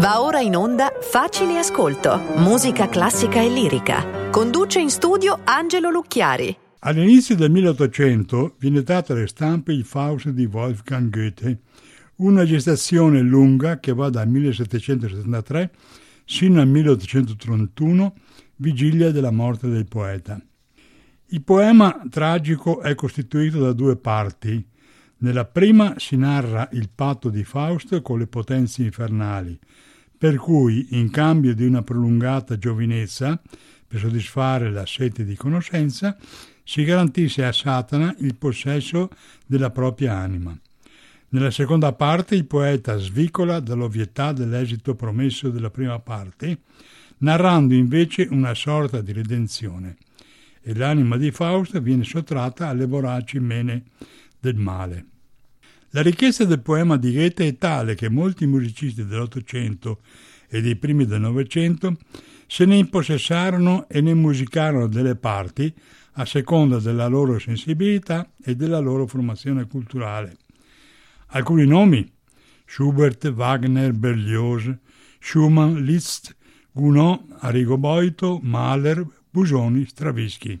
Va ora in onda Facile Ascolto, musica classica e lirica. Conduce in studio Angelo Lucchiari. All'inizio del 1800 viene dato alle stampe il Faust di Wolfgang Goethe, una gestazione lunga che va dal 1773 sino al 1831, vigilia della morte del poeta. Il poema tragico è costituito da due parti. Nella prima si narra il patto di Faust con le potenze infernali, per cui, in cambio di una prolungata giovinezza, per soddisfare la sete di conoscenza, si garantisce a Satana il possesso della propria anima. Nella seconda parte il poeta svicola dall'ovvietà dell'esito promesso della prima parte, narrando invece una sorta di redenzione, e l'anima di Faust viene sottratta alle voraci mene del male. La ricchezza del poema di Goethe è tale che molti musicisti dell'Ottocento e dei primi del Novecento se ne impossessarono e ne musicarono delle parti a seconda della loro sensibilità e della loro formazione culturale. Alcuni nomi: Schubert, Wagner, Berlioz, Schumann, Liszt, Gounod, Arrigo Boito, Mahler, Busoni, Stravinsky.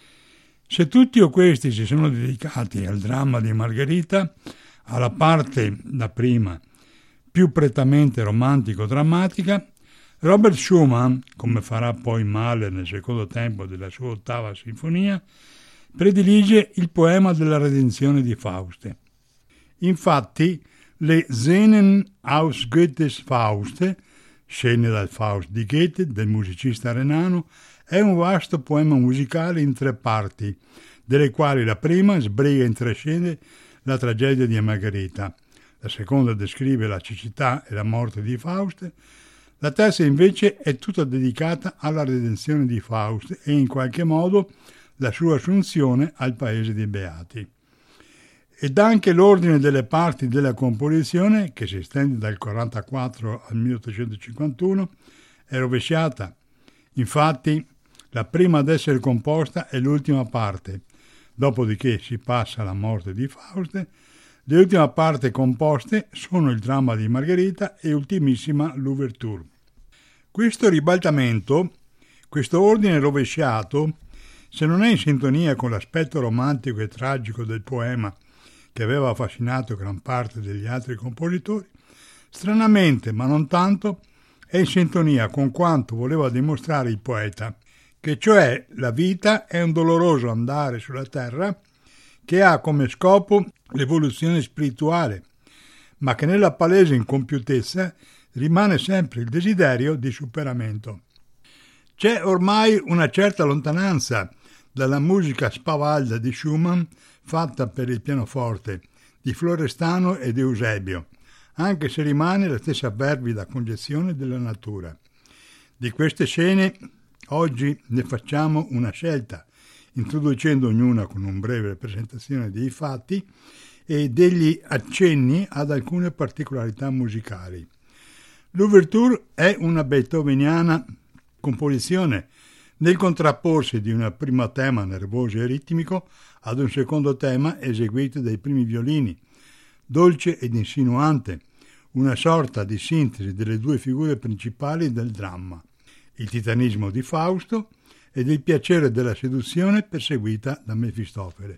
Se tutti o questi si sono dedicati al dramma di Margherita, alla parte, la prima, più prettamente romantico-drammatica, Robert Schumann, come farà poi Mahler nel secondo tempo della sua ottava sinfonia, predilige il poema della redenzione di Faust. Infatti, le Szenen aus Goethes Faust, scene dal Faust di Goethe, del musicista renano, è un vasto poema musicale in tre parti, delle quali la prima sbriga in tre scene la tragedia di Margherita, la seconda descrive la cecità e la morte di Faust, la terza invece è tutta dedicata alla redenzione di Faust e in qualche modo la sua assunzione al paese dei Beati. Ed anche l'ordine delle parti della composizione, che si estende dal 44 al 1851, è rovesciata. Infatti, la prima ad essere composta è l'ultima parte, dopodiché si passa alla morte di Faust. Le ultime parti composte sono il dramma di Margherita e ultimissima l'ouverture. Questo ribaltamento, questo ordine rovesciato, se non è in sintonia con l'aspetto romantico e tragico del poema che aveva affascinato gran parte degli altri compositori, stranamente, ma non tanto, è in sintonia con quanto voleva dimostrare il poeta, che cioè la vita è un doloroso andare sulla terra che ha come scopo l'evoluzione spirituale, ma che nella palese incompiutezza rimane sempre il desiderio di superamento. C'è ormai una certa lontananza dalla musica spavalda di Schumann fatta per il pianoforte, di Florestano ed Eusebio, anche se rimane la stessa fervida concezione della natura. Di queste scene oggi ne facciamo una scelta, introducendo ognuna con un breve presentazione dei fatti e degli accenni ad alcune particolarità musicali. L'ouverture è una beethoveniana composizione nel contrapporsi di un primo tema nervoso e ritmico ad un secondo tema eseguito dai primi violini, dolce ed insinuante, una sorta di sintesi delle due figure principali del dramma, il titanismo di Fausto ed il piacere della seduzione perseguita da Mefistofele.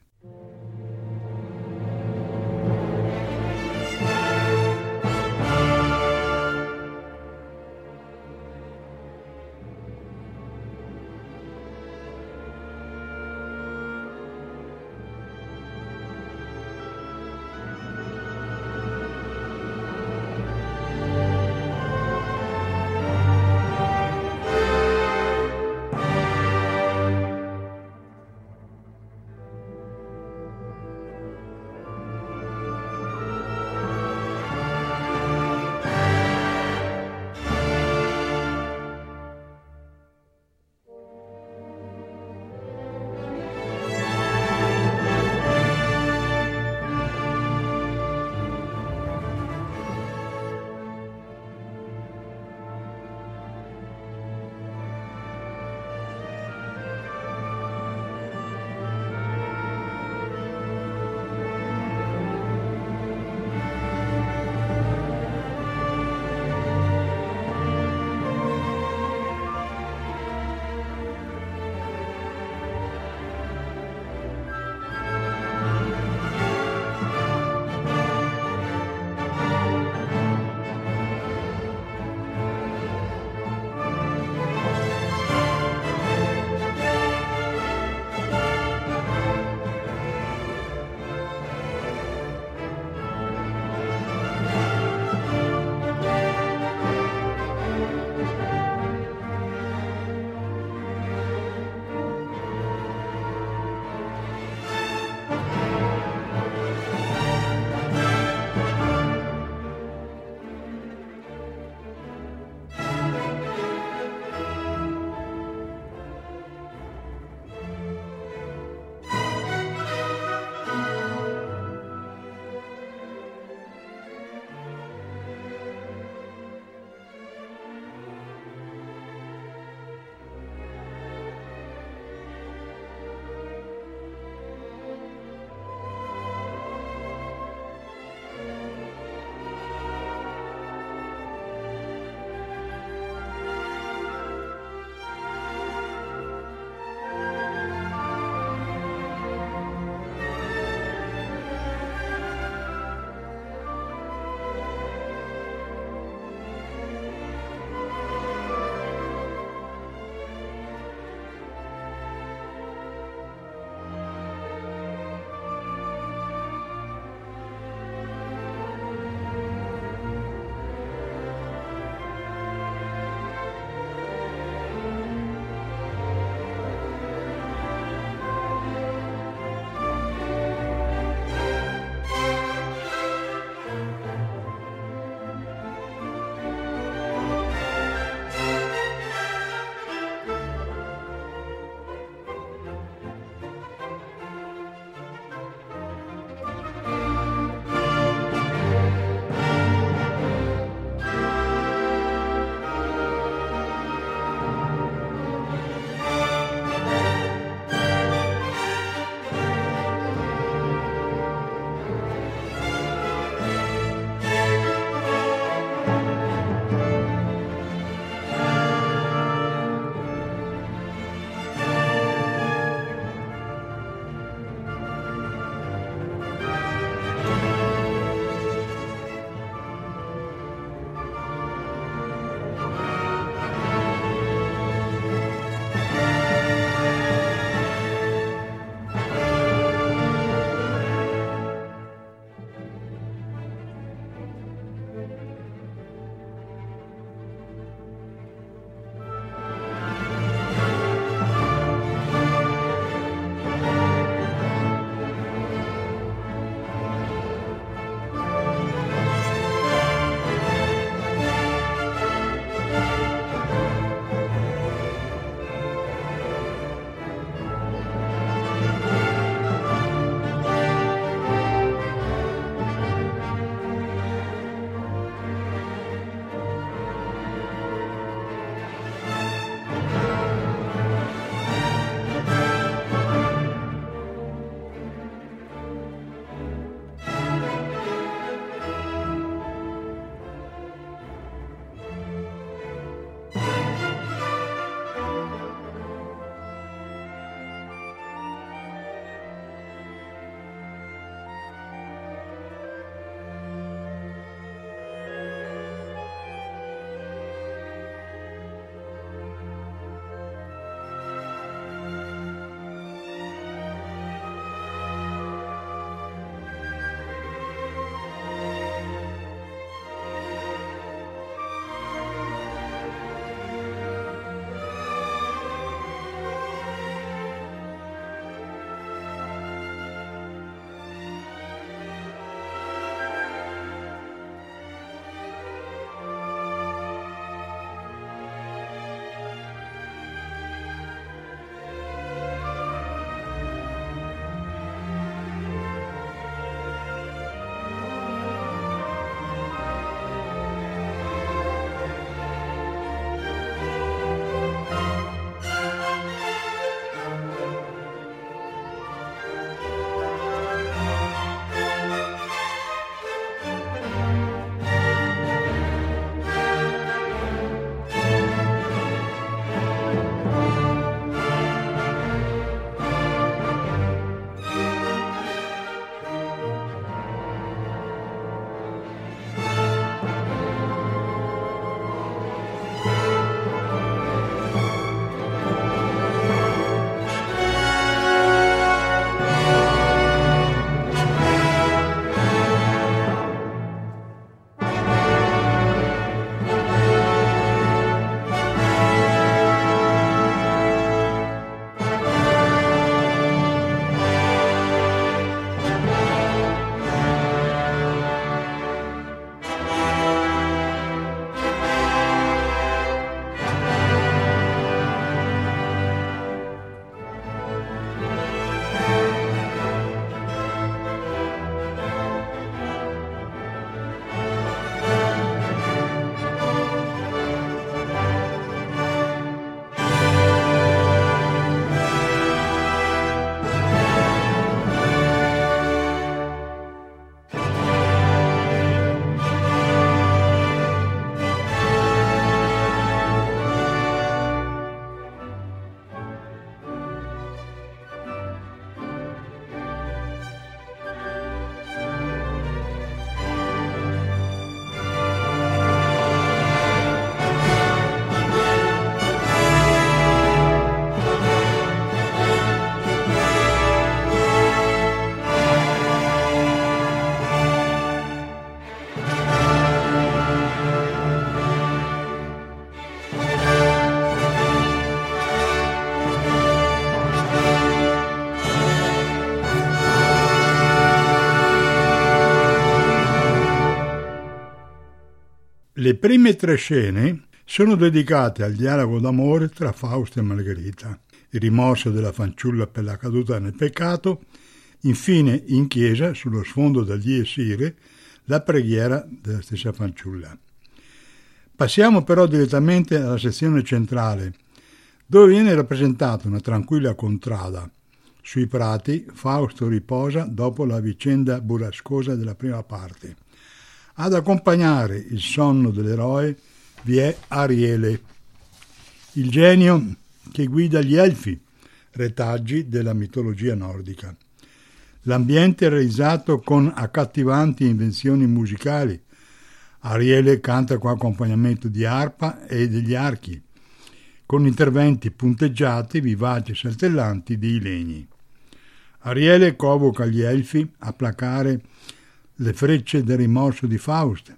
Le prime 3 scene sono dedicate al dialogo d'amore tra Fausto e Margherita, il rimorso della fanciulla per la caduta nel peccato, infine in chiesa, sullo sfondo del Dies Irae, la preghiera della stessa fanciulla. Passiamo però direttamente alla sezione centrale, dove viene rappresentata una tranquilla contrada. Sui prati Fausto riposa dopo la vicenda burrascosa della prima parte. Ad accompagnare il sonno dell'eroe vi è Ariele, il genio che guida gli Elfi, retaggi della mitologia nordica. L'ambiente è realizzato con accattivanti invenzioni musicali. Ariele canta con accompagnamento di arpa e degli archi, con interventi punteggiati, vivaci e saltellanti di legni. Ariele convoca gli Elfi a placare le frecce del rimorso di Fausto.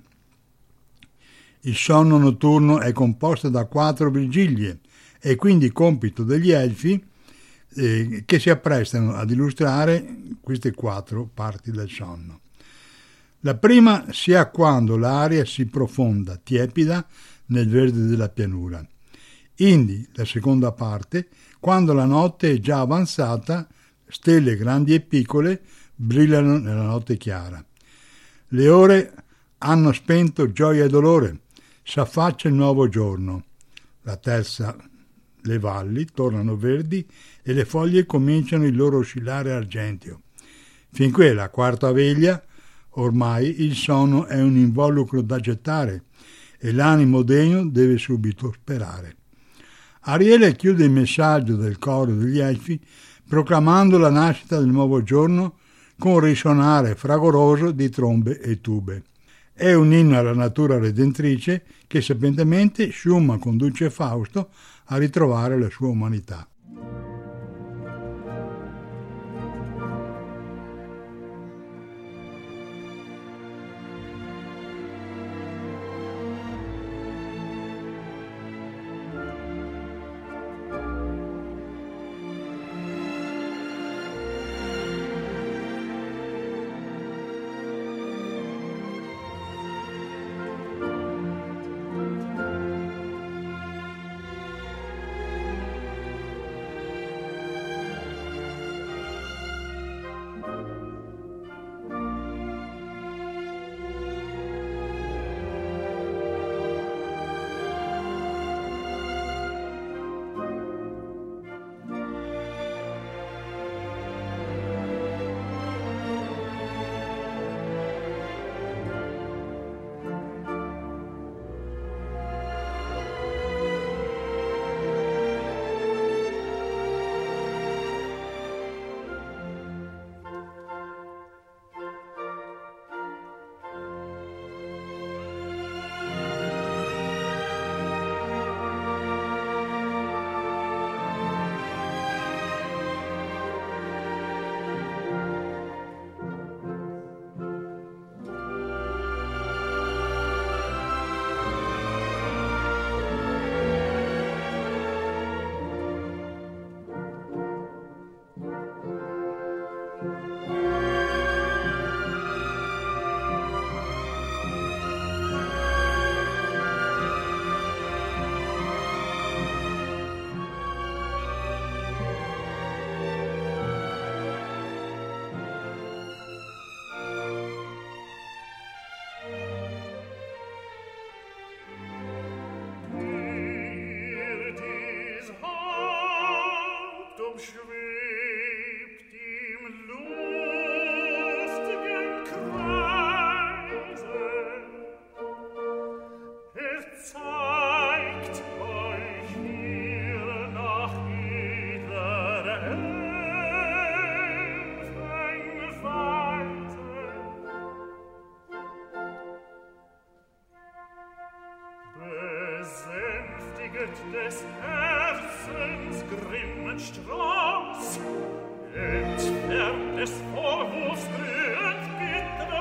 Il sonno notturno è composto da 4 vigilie e quindi compito degli Elfi che si apprestano ad illustrare queste 4 parti del sonno. La prima si ha quando l'aria si profonda, tiepida, nel verde della pianura. Indi, la seconda parte, quando la notte è già avanzata, stelle grandi e piccole brillano nella notte chiara. Le ore hanno spento gioia e dolore, s'affaccia il nuovo giorno. La terza, le valli tornano verdi e le foglie cominciano il loro oscillare argenteo. Finché la quarta veglia, ormai il sonno è un involucro da gettare e l'animo degno deve subito sperare. Ariele chiude il messaggio del coro degli Elfi proclamando la nascita del nuovo giorno con risonare fragoroso di trombe e tube. È un inno alla natura redentrice che sapientemente Schumann conduce Fausto a ritrovare la sua umanità. Des Herzens grimmen Strauß, entfernt des Vorwurfs glühend bittere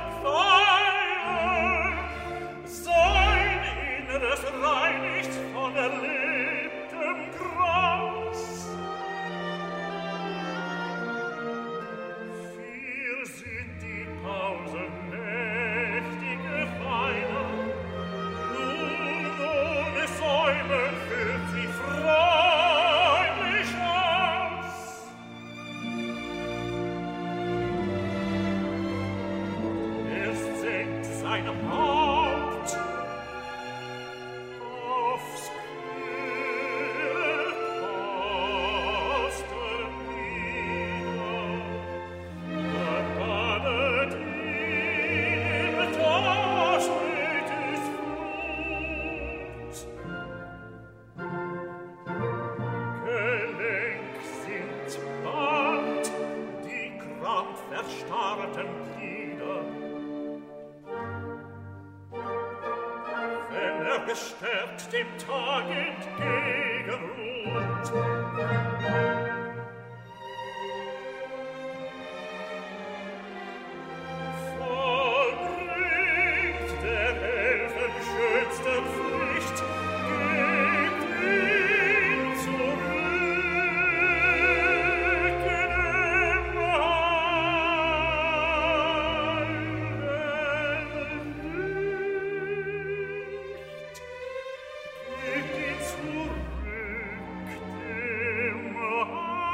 Pfeile, sein Inneres reinigt von erlebtem Graus. Viel sind die Pausen mächtige Weine, gestärkt dem Tag entgegenruht. Vollbringt der Helfer schönste Pflicht, geht ihn zurück in dem Heil.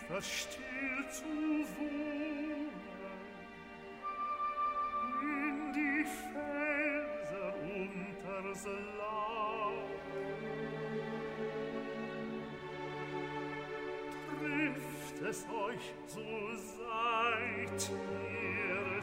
etwas still zu wohnen, in die Felser unters Laub. Trifft es euch, so seid ihr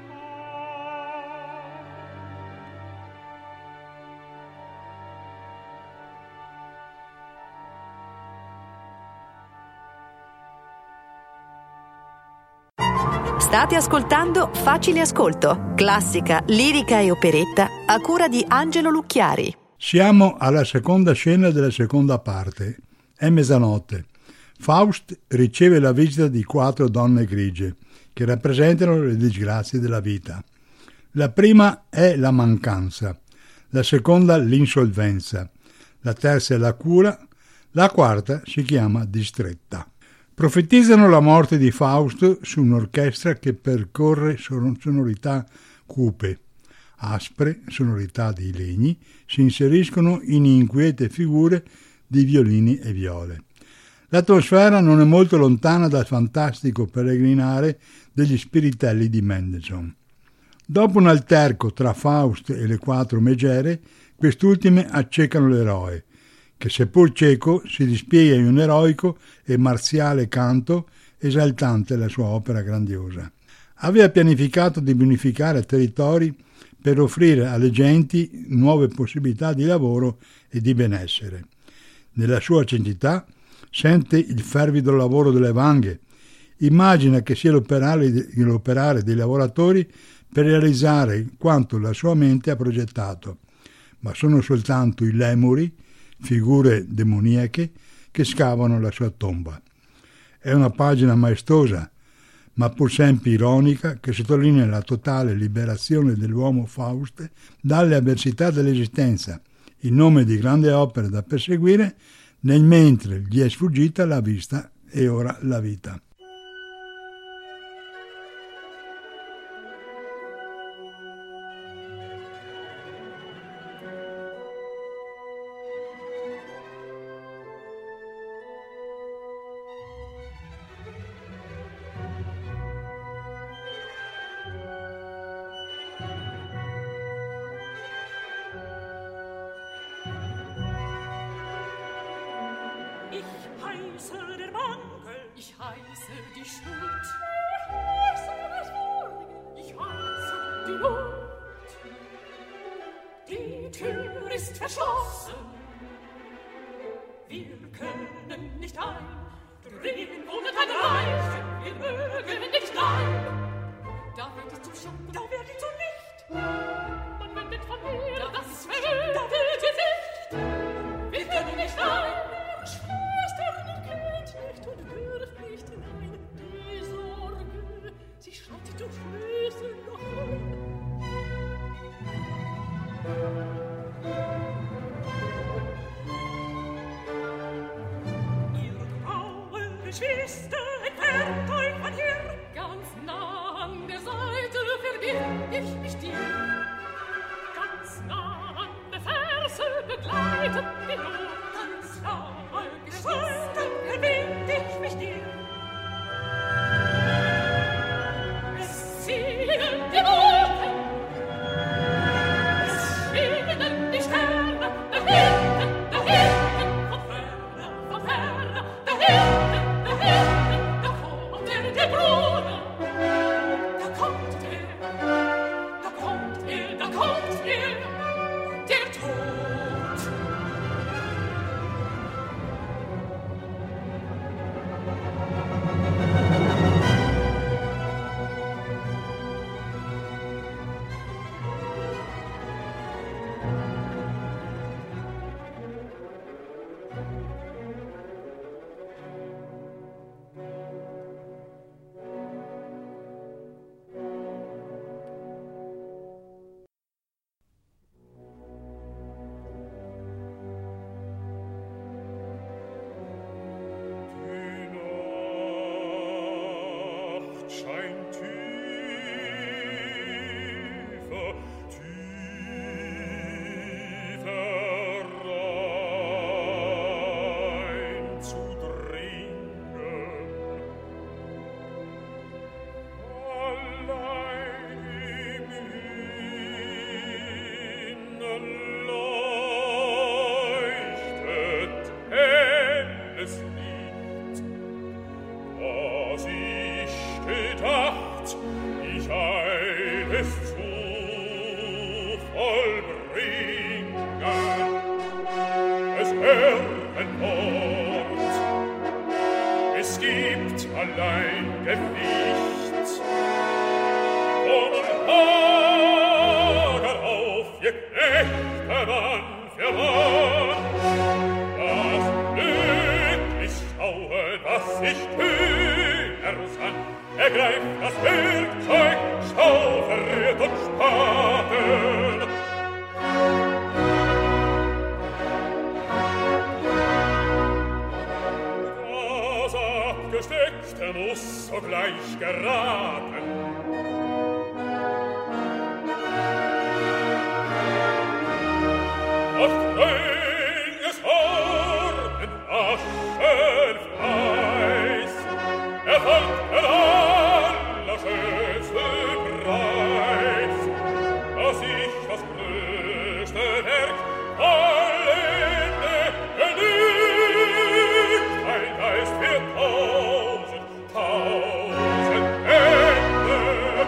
State ascoltando Facile Ascolto, classica, lirica e operetta a cura di Angelo Lucchiari. Siamo alla seconda scena della seconda parte. È mezzanotte. Faust riceve la visita di 4 donne grigie che rappresentano le disgrazie della vita. La prima è la mancanza, la seconda l'insolvenza, la terza è la cura, la quarta si chiama distretta. Profetizzano la morte di Faust su un'orchestra che percorre sonorità cupe. Aspre sonorità di legni si inseriscono in inquiete figure di violini e viole. L'atmosfera non è molto lontana dal fantastico peregrinare degli spiritelli di Mendelssohn. Dopo un alterco tra Faust e le 4 megere, quest'ultime accecano l'eroe, che seppur cieco si dispiega in un eroico e marziale canto esaltante la sua opera grandiosa. Aveva pianificato di bonificare territori per offrire alle genti nuove possibilità di lavoro e di benessere. Nella sua acidità sente il fervido lavoro delle vanghe, immagina che sia l'operare dei lavoratori per realizzare quanto la sua mente ha progettato, ma sono soltanto i lemuri, figure demoniache, che scavano la sua tomba. È una pagina maestosa, ma pur sempre ironica, che sottolinea la totale liberazione dell'uomo Faust dalle avversità dell'esistenza, in nome di grandi opere da perseguire, nel mentre gli è sfuggita la vista e ora la vita. es nicht. Was ich gedacht, ich eil es zu vollbringen, es hört ein Wort, es gibt allein Gewicht, von Lager auf, je Knechte Mann für Mann, das Glück ist schaue, dass ich kühner sann, ergreift das Werkzeug, Schaufel und Spaten. Das Abgesteckte muss sogleich geraten. Auf strenge Sorgen, Aschen, Fleiß, erfolgt der allerschönste Preis, dass ich das größte Werk vollende, genügt ein Geist für tausend Hände.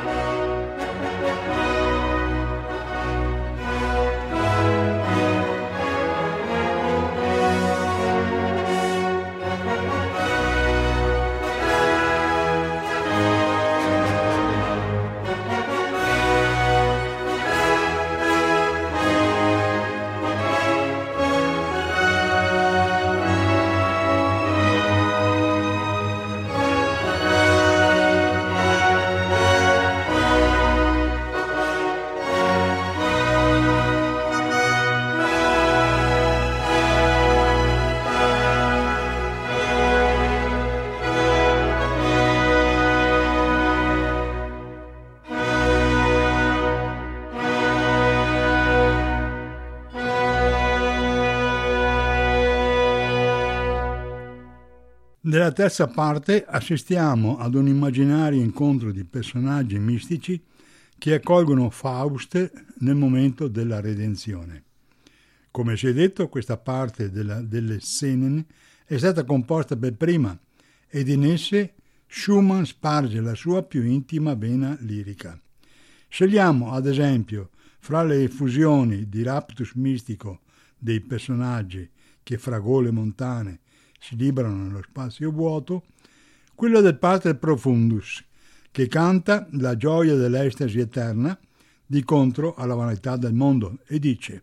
Nella terza parte assistiamo ad un immaginario incontro di personaggi mistici che accolgono Faust nel momento della redenzione. Come si è detto, questa parte delle Scenen è stata composta per prima ed in esse Schumann sparge la sua più intima vena lirica. Scegliamo, ad esempio, fra le effusioni di raptus mistico dei personaggi che fra gole montane si librano nello spazio vuoto, quello del Pater Profundus, che canta la gioia dell'estasi eterna di contro alla vanità del mondo e dice: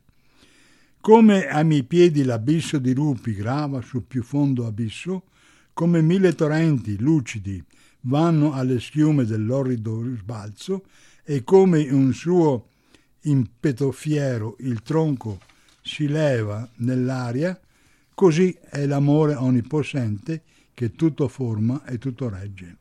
come ai miei piedi l'abisso di rupi grava sul più fondo abisso, come 1000 torrenti lucidi vanno alle schiume dell'orrido sbalzo, e come un suo impeto fiero il tronco si leva nell'aria, così è l'amore onnipotente che tutto forma e tutto regge.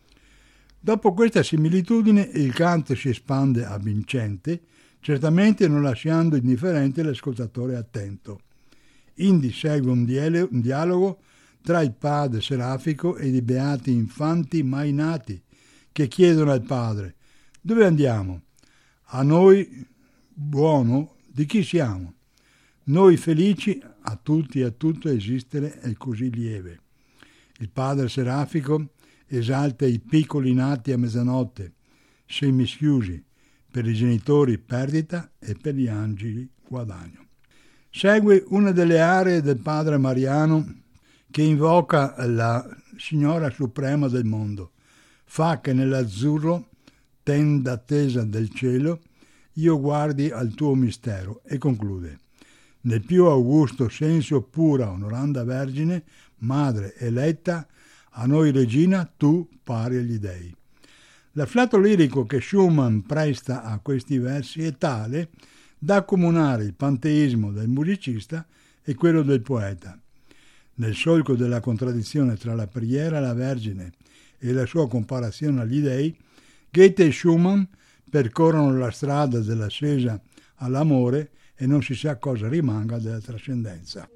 Dopo questa similitudine il canto si espande a vincente, certamente non lasciando indifferente l'ascoltatore attento. Indi segue un dialogo tra il padre serafico ed i beati infanti mai nati, che chiedono al padre: dove andiamo? A noi buono di chi siamo? Noi felici a tutti e a tutto esistere è così lieve. Il padre serafico esalta i piccoli nati a mezzanotte, semischiusi, per i genitori perdita e per gli angeli guadagno. Segue una delle aree del padre Mariano che invoca la Signora Suprema del mondo. Fa che nell'azzurro tenda attesa del cielo io guardi al tuo mistero, e conclude: nel più augusto senso pura onoranda Vergine, Madre eletta, a noi Regina, tu pari agli dei. L'afflato lirico che Schumann presta a questi versi è tale da accomunare il panteismo del musicista e quello del poeta. Nel solco della contraddizione tra la preghiera alla Vergine e la sua comparazione agli dei, Goethe e Schumann percorrono la strada dell'ascesa all'amore e non si sa cosa rimanga della trascendenza.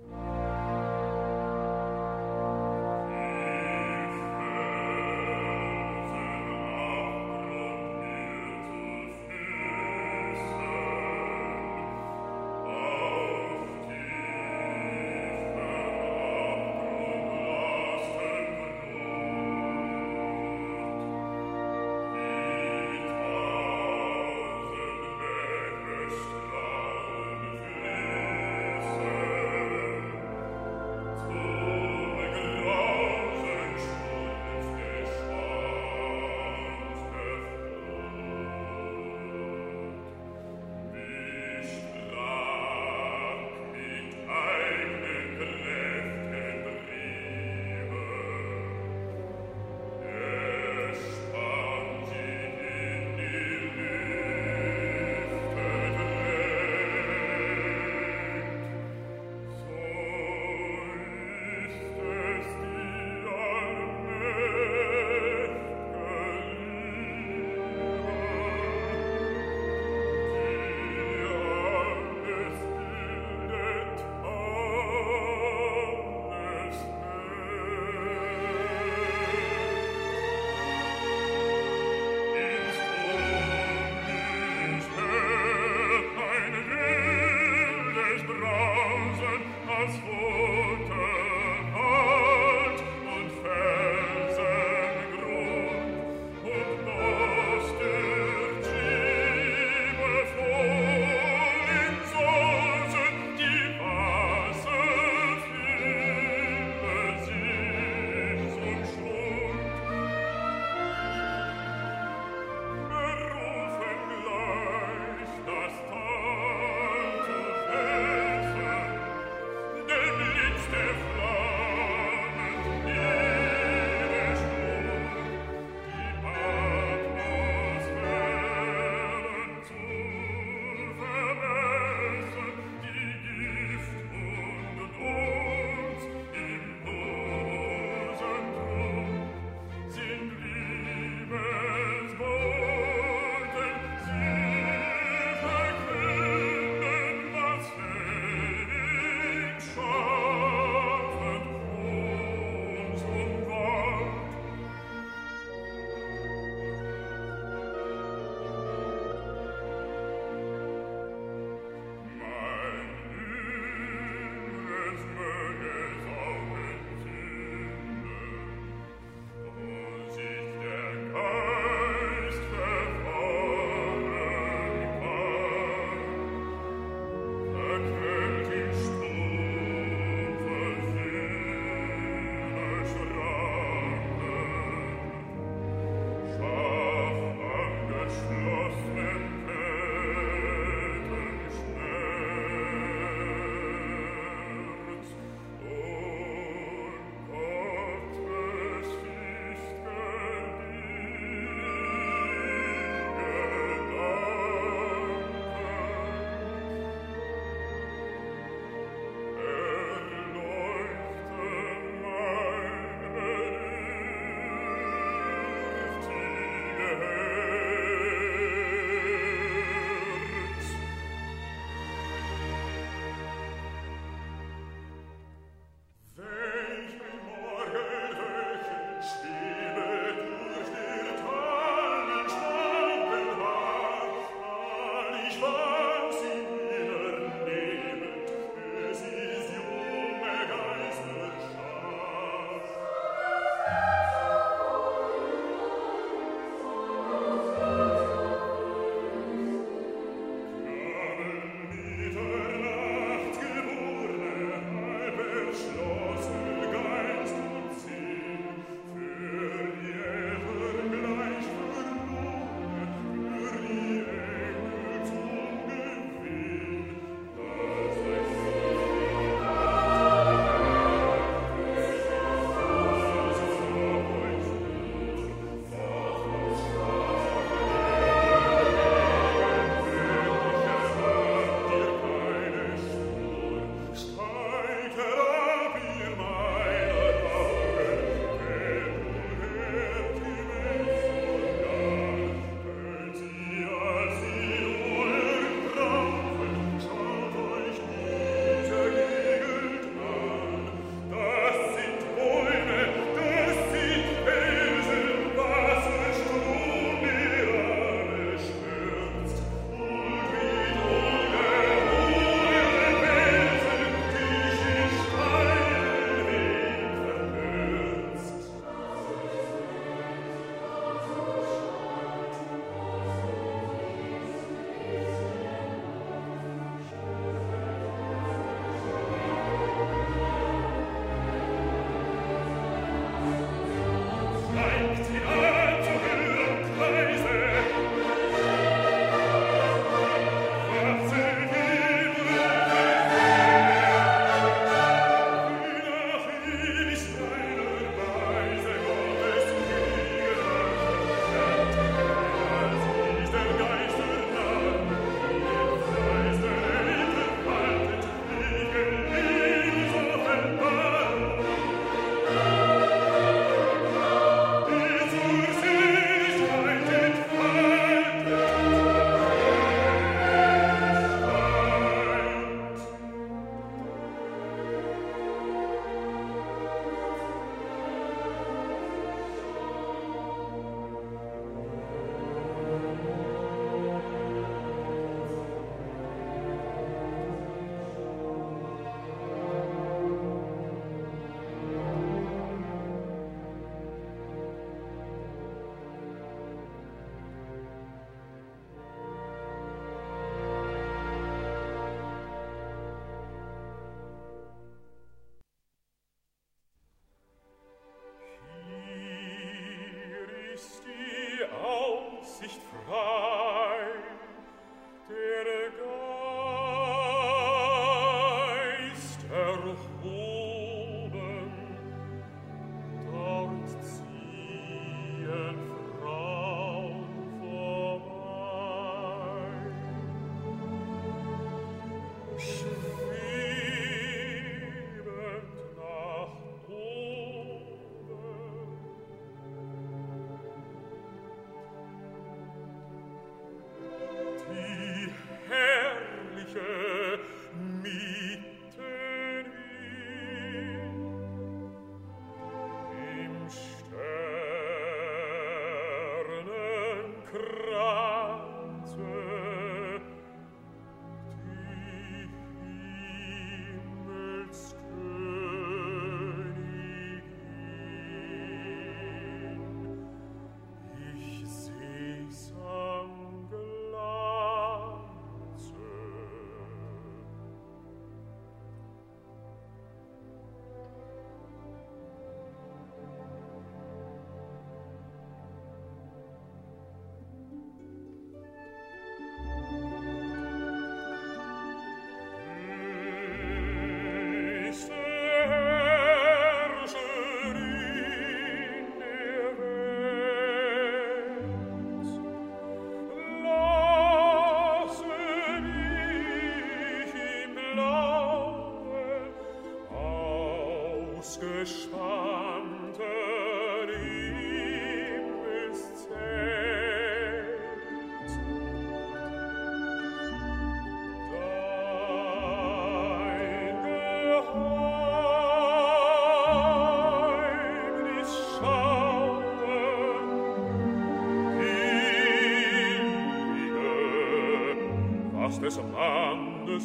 des Mannes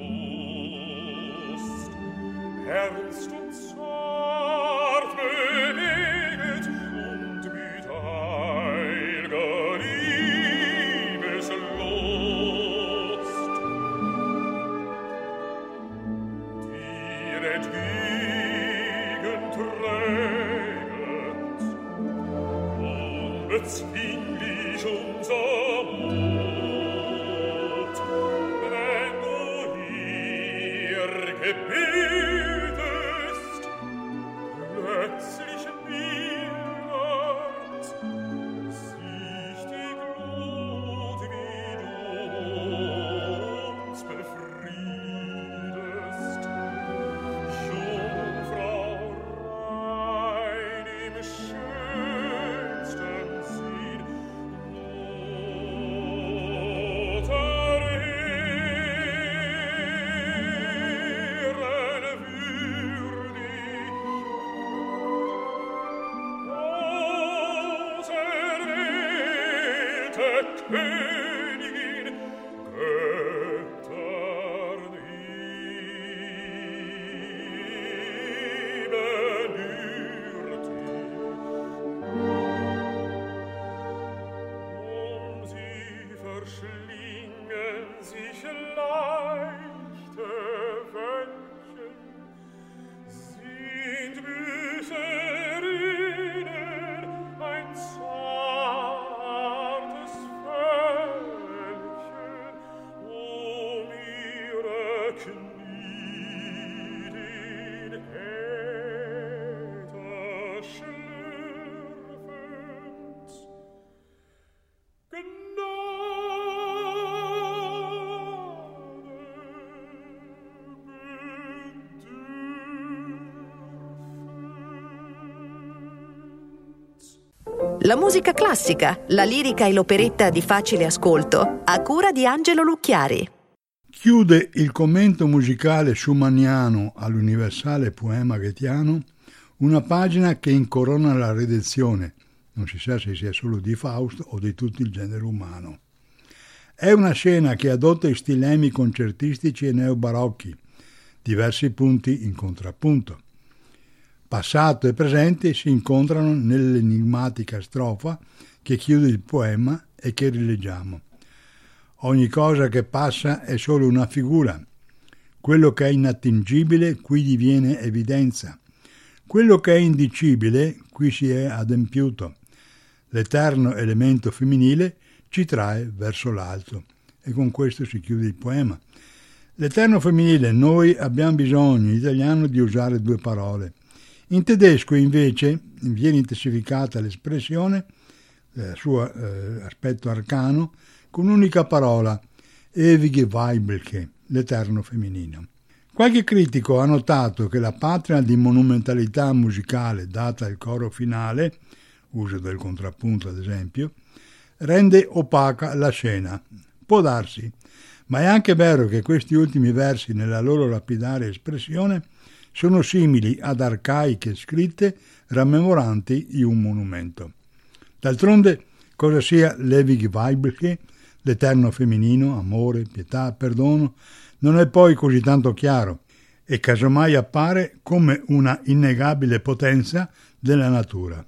Brust, ernst und zart beweget und mit heil'ger Liebeslust. Dir entgegenträget, unbezwinglich unser Mut, wenn du hier gebetest, plötzlich mildert sich die Glut, wie du uns befriedest. Jungfrau rein im schönsten Sinn, Mutter ehrenwürdig, auserwählte Königin, Göttern sie verschlingen sich leichte Wölkchen, sind Büßerinnen ein zartes Völkchen. La musica classica, la lirica e l'operetta di facile ascolto, a cura di Angelo Lucchiari. Chiude il commento musicale schumanniano all'universale poema goetheano una pagina che incorona la redenzione, non si sa se sia solo di Faust o di tutto il genere umano. È una scena che adotta i stilemi concertistici e neobarocchi, diversi punti in contrappunto. Passato e presente si incontrano nell'enigmatica strofa che chiude il poema e che rileggiamo. Ogni cosa che passa è solo una figura. Quello che è inattingibile qui diviene evidenza. Quello che è indicibile qui si è adempiuto. L'eterno elemento femminile ci trae verso l'alto. E con questo si chiude il poema. L'eterno femminile, noi abbiamo bisogno in italiano di usare due parole. In tedesco invece viene intensificata l'espressione, suo aspetto arcano, con un'unica parola, ewige Weibelche, l'eterno femminino. Qualche critico ha notato che la patria di monumentalità musicale data al coro finale, uso del contrappunto ad esempio, rende opaca la scena. Può darsi, ma è anche vero che questi ultimi versi nella loro lapidaria espressione sono simili ad arcaiche scritte rammemoranti un monumento. D'altronde, cosa sia l'ewige Weibelche, l'eterno femminino, amore, pietà, perdono, non è poi così tanto chiaro e casomai appare come una innegabile potenza della natura.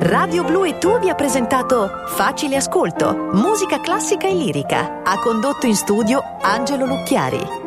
Radio Blu e Tu vi ha presentato Facile Ascolto, musica classica e lirica. Ha condotto in studio Angelo Lucchiari.